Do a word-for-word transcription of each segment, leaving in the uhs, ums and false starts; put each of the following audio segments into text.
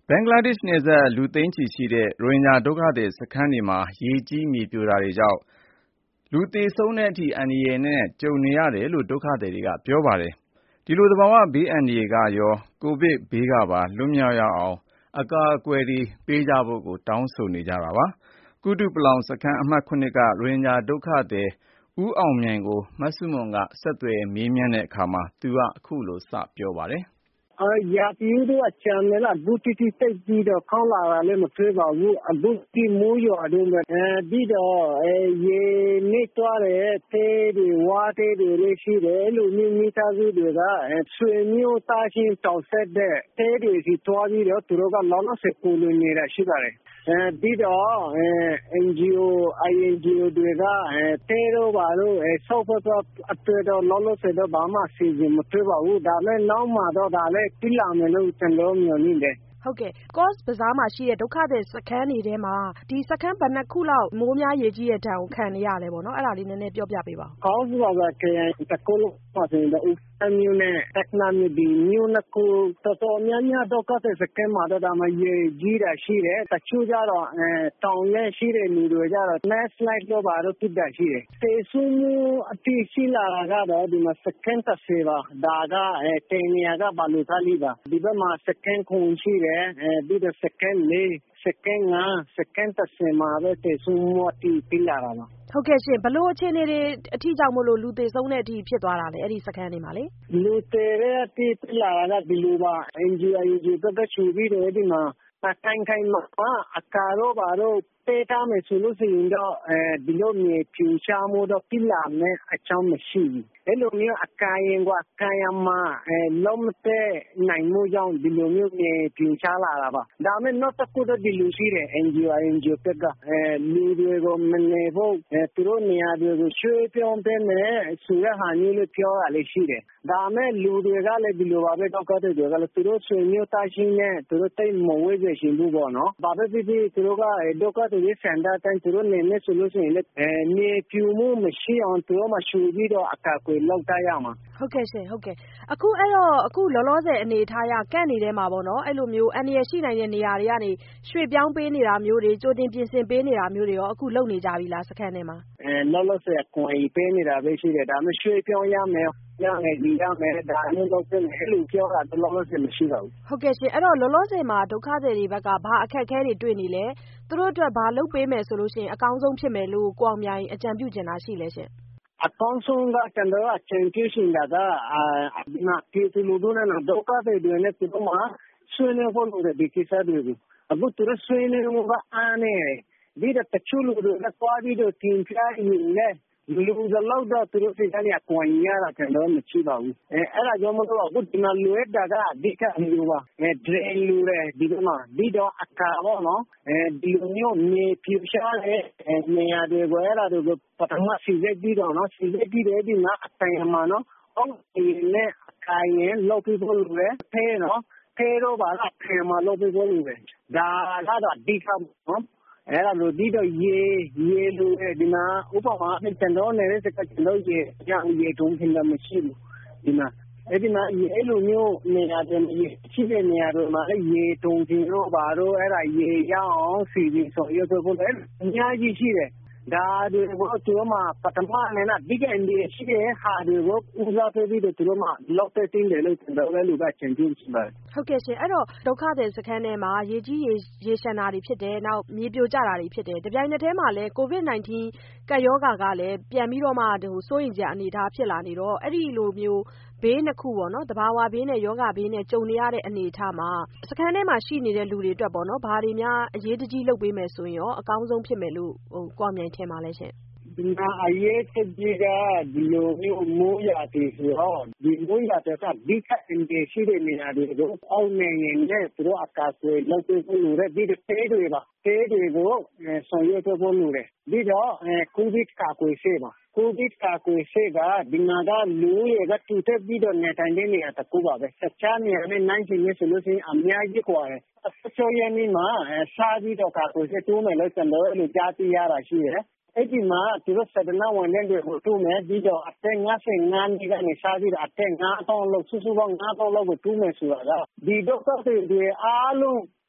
ဘင်္ဂလားဒေ့ရှ်နယ်စပ် လူသိန်းချီရှိတဲ့ ရိုဟင်ဂျာဒုက္ခသည်စခန်းတွေမှာ ရေကြီးမြေပြိုတာတွေကြောင့် လူသေဆုံးတဲ့အထိ အန္တရာယ်နဲ့ ကြုံနေရတယ်လို့ ဒုက္ခသည်တွေက ပြောပါတယ်။ ဒီလို သဘာဝဘေးအန္တရာယ်ကရော ကိုဗစ်ဘေးကပါ လွတ်မြောက်ရအောင် အကာအကွယ်ပေးကြဖို့ တောင်းဆိုနေကြတာပါ။ ကုတုပလောင်စခန်းအမှတ် ၇ က ရိုဟင်ဂျာဒုက္ခသည် ဦးအောင်မြိုင်ကို မဆုမွန်က ဆက်သွယ်မေးမြန်းတဲ့အခါမှာ သူက အခုလို စပြောပါတယ်။ "ရာသီဥတုကကြမ်းတယ်လား အခုထိသိပ်ပြီးတော့ကောင်းလာတာလည်းမတွေ့ပါဘူး။ အခုထိမိုးရွာတုန်းပဲ။ ပြီးတော့ရေနစ်သွားတဲ့တဲတွေ ဝါးတဲတွေလည်းရှိတယ်။ အဲလိုမျိုးမိသားစုတွေက ဆွေမျိုးသားချင်းတောင်ဆက်တဲ့တဲတွေဆီသွားပြီးတော့ သူတို့ကလောလောဆယ်ခိုလှုံနေတာရှိပါတယ်။ ပြီးတော့ အန်ဂျီအို အိုင်အန်ဂျီအိုတွေက တဲတို့ဘာတို့ဆောက်ဖို့အတွက်တော့လောလောဆယ်တော့ဘာမှအစီအစဉ်မတွေ့ပါဘူး။ ဒါပေမဲ့နောက်မှတော့ဒါလည်းဖြစ်လာမယ်လို့ကျနော်တို့မျှော်လင့်တယ်။ " ဟုတ်ကဲ့ ကော့ဇ်ဘဇားမှာရှိတဲ့ဒုက္ခသည်စခန်းတွေထဲမှာ ဒီစခန်းဘယ်နှစ်ခုလောက် မိုးများရေကြီးတဲ့ဒဏ်ကိုခံနေရလဲပေါ့နော် အဲဒါလေးနည်းနည်းပြောပြပေးပါဦး။ "ကော့ဇ်ဘဇားခရိုင်တခုလုံးမှာဆိုရင်တော့ အူစလိုင်မြို့နဲ့တက္ကနာမြို့ ဒီမြို့နှစ်ခုတော်တော်များများဒုက္ခသည်စခန်းမှာတော့ရေကြီးတာရှိတယ်။ တချို့ကျတော့တောင်နဲ့ရှိတဲ့လူတွေကျတော့ Landslide တို့ဘာတို့ဖြစ်တာရှိတယ်။ သေဆုံးမှုအထိရှိလာတာကတော့ဒီမှာစခန်းတစ်ဆယ်ပါ။ ဒါကတည်နေရာကဘာလုခါလီပါ။ ဒီဘက်မှာစခန်းခုရှိတယ်။ ပြီးတော့စခန်းလေး စခန်းငါး စခန်းတစ်ဆယ်မှာပဲသေဆုံးမှုအထိဖြစ်လာတာပါ။ " ဟုတ်ကဲ့ရှင် ဘယ်လိုအခြေအနေတွေအထိကြောင့်မို့လို့လူသေဆုံးတဲ့အထိဖြစ်သွားတာလဲ အဲဒီစခန်းတွေမှာလေ။ "လူသေတဲ့အထိဖြစ်လာတာကဒီလိုပါ အန်ဂျီအို အိုင်အန်ဂျီအိုဘက်ကရှိပြီးတော့အဲဒီမှာခိုင်ခိုင်မာမာအကာတို့ဘာတို့ပေးထားမယ်ဆိုလို့ရှိရင်တော့ဒီလိုမြေပြိုကျမှုတော့ဖြစ်လာမယ့်အကြောင်းမရှိဘူး။ အဲလိုမျိုးအကာအရံကိုအခိုင်အမာလုပ်မပေးနိုင်မှုကြောင့်ဒီလိုမျိုးမြေပြိုကျလာတာပါ။ ဒါပေမဲ့နောက်တစ်ခုတော့ဒီလိုရှိတယ် အန်ဂျီအို အိုင်အန်ဂျီအိုဘက်က လူတွေကိုမနေဖို့သူတို့နေရာတွေကိုရွှေ့ပြောင်းပေးမယ်ဆိုတဲ့ဟာမျိုးလေးပြောတာလည်းရှိတယ်။ ဒါပေမဲ့လူတွေကလည်းဒီလိုပါပဲဒုက္ခသည်တွေကလည်းသူတို့ဆွေမျိုးသားချင်းနဲ့သူတို့သိပ်မဝေးစေချင်ဘူးပေါ့နော်။ ဘာပဲဖြစ်ဖြစ်သူတို့ကဒုက္ခသည်ရဲ့ဆန္ဒအတိုင်းသူတို့နေမယ်ဆိုလို့ရှိရင်လည်းမြေပြိုမှုမရှိအောင်သူတို့မှာရွှေ့ပြီးတော့အကာအကွယ်လုပ်ထားရမှာ။ " ဟုတ်ကဲ့ရှင်ဟုတ်ကဲ့ အခုအဲ့တော့အခုလောလောဆယ်အနေအထားအရ Camp တွေထဲမှာပေါ့နော် အဲ့လိုမျိုးအန္တရာယ်ရှိနိုင်တဲ့နေရာတွေကနေရွှေ့ပြောင်းပေးနေတာမျိုးတွေ ကြိုတင်ပြင်ဆင်ပေးနေတာမျိုးတွေရောအခုလုပ်နေကြပြီလားစခန်းထဲမှာ။ "လောလောဆယ်အကူအညီပေးနေတာပဲရှိတယ်။ ဒါပေမဲ့ရွှေ့ပြောင်းရမယ်ရမယ်ဒီရမယ်ဒါမျိုးလုပ်ပေးမယ်အဲလိုပြောတာတော့လောလောဆယ်မရှိပါဘူး။" ဟုတ်ကဲ့ရှင် အဲ့တော့လောလောဆယ်မှာဒုက္ခသည်တွေဘက်ကဘာအခက်အခဲတွေတွေ့နေလဲ။ သူတို့အတွက်ဘာလုပ်ပေးမယ်ဆိုလို့ရှိရင်အကောင်းဆုံးဖြစ်မယ်လို့ကိုအောင်မြိုင်အကြံပြုချင်တာရှိလဲရှင်။ "အကောင်းဆုံးကကျနော်တို့အကြံပြုချင်တာကပြည်သူလူထုနဲ့ဒုက္ခသည်တွေနဲ့သူတို့မှာဆွေးနွေးဖို့လိုတယ်ဒီကိစ္စတွေကို။ အခုသူတို့ဆွေးနွေးမှုကအားနည်းတယ်။ ပြီးတော့တချို့လူတွေကသွားပြီးတော့တင်ပြရင်လည်းလိုသလောက်တော့သူတို့ဆီကနေအကူအညီရတာကျနော်တို့မရှိပါဘူး။ အဲဒါကြောင့်မို့လို့အခုဒီမှာလိုအပ်တာကအဓိကဒီလိုပါ။ Drain လိုတယ်ဒီဘက်မှာပြီးတော့အကာပေါ့နော်။ ဒီလိုမျိုးမြေပြိုကျတဲ့နေရာတွေကိုအဲဒါတွေကိုပထမစိစစ်ပြီးတော့နော်စိစစ်ပြီးတော့အဲဒီမှာအခိုင်အမာနော်အောက်ခြေနဲ့အကာအရံလုပ်ပေးဖို့လိုတယ်။ တဲနော်တဲတို့ဘာတို့အခိုင်အမာလုပ်ပေးဖို့လိုတယ်။ ဒါကတော့အဓိကပေါ့နော်။ အဲဒါလိုပြီးတော့ရေရေလိုတယ်ဒီမှာဥပမာအားဖြင့်ကျနော်တို့နေတဲ့စခန်းကျနော်တို့ရေထုံးစင်တာမရှိဘူးဒီမှာ။ အဲဒီမှာအဲလိုမျိုးနေရာတွေရေရှိတဲ့နေရာတွေမှာလည်းရေထုံစင်တို့ဘာတို့အဲဒါရေရအောင်စီစဉ်ဆောင်ရွက်ပေးဖို့အများကြီးရှိတယ်။ ဒါတွေကိုသူတို့မှာပထမအနေနဲ့အဓိကအန္တရာယ်ရှိတဲ့ဟာတွေကိုဦးစားပေးပြီးတော့သူတို့မှာလုပ်ပေးသင့်တယ်လို့ကျနော်တို့အဲလိုပဲအကြံပြုချင်ပါတယ်။" ဟုတ်ကဲ့ရှင်အဲ့တော့ဒုက္ခသည်စခန်းထဲမှာရေကြီးရေရေလျှံတာတွေဖြစ်တယ်နောက်မြေပြိုကျတာတွေဖြစ်တယ်။ တပြိုင်နက်တည်းမှာလည်း ကိုဗစ် ၁၉ ကပ်ရောဂါကလည်းပြန်ပြီးတော့မှစိုးရိမ်စရာအနေအထားဖြစ်လာနေတော့အဲ့ဒီလိုမျိုးဘေးနှစ်ခုပေါ့နော် သဘာဝဘေးနဲ့ရောဂါဘေးနဲ့ကြုံနေရတဲ့အနေအထားမှာစခန်းထဲမှာရှိနေတဲ့လူတွေအတွက်ပေါ့နော်ဘာတွေများအရေးတကြီးလုပ်ပေးမယ်ဆိုရင်ရောအကောင်းဆုံးဖြစ်မယ်လို့ကိုအောင်မြိုင်ထင်ပါလဲရှင့်။ဒီမှာအရေးကြီးကဒီလိုမျိုးမိုးရာသီဆိုတော့ဒီမိုးရာသီကအဓိကအန္တရာယ်ရှိတဲ့နေရာတွေကိုအောက်နေရင်လည်းသူတို့အကာအကွယ်လုပ်ပေးဖို့လိုတယ်။ပြီးတော့တဲတွေပါတဲတွေကိုဆောင်ရွက်ပေးဖို့လိုတယ်။ပြီးတော့ကိုဗစ်ကာကွယ်ဆေးပါကိုဗစ်ကာကွယ်ဆေးကဒီမှာကလူဦးရေကထူထပ်ပြီးတော့နေထိုင်တဲ့နေရာတစ်ခုပါပဲ။တခြားနေရာနဲ့နှိုင်းယှဉ်မယ်ဆိုလို့ရှိရင်အများကြီးကွာတယ်။၁၆ရက်နေ့မှာစပြီးတော့ကာကွယ်ဆေးထိုးမယ်လို့ကျနော်တို့အဲလိုကြားသိရတာရှိတယ်။အဲဒီမှာသူတို့စေတနာ့ဝန်ထမ်းတွေကိုထိုးမယ်ပြီးတော့အသက်၅၅နှစ်ကနေစပြီးတော့အသက်၅သောင်းလောက်စုစုပေါင်း၅သောင်းလောက်ကိုထိုးမယ်ဆိုတာကဒီဒုက္ခသည်တွေအားလုံး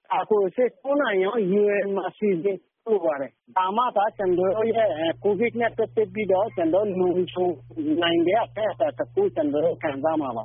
အခုစစ်ကိုနိုင်ရော ယူအန် မှာစီစဉ်ပို့ပါတယ်ဒါမှသာကျွန်တော်ရဲ့ကိုဗစ်နဲ့ပတ်သက်ပြီးတော့ကျွန်တော်လုံခြုံနိုင်တဲ့အထက်အတကူကျွန်တော်ခံစားမှာပါ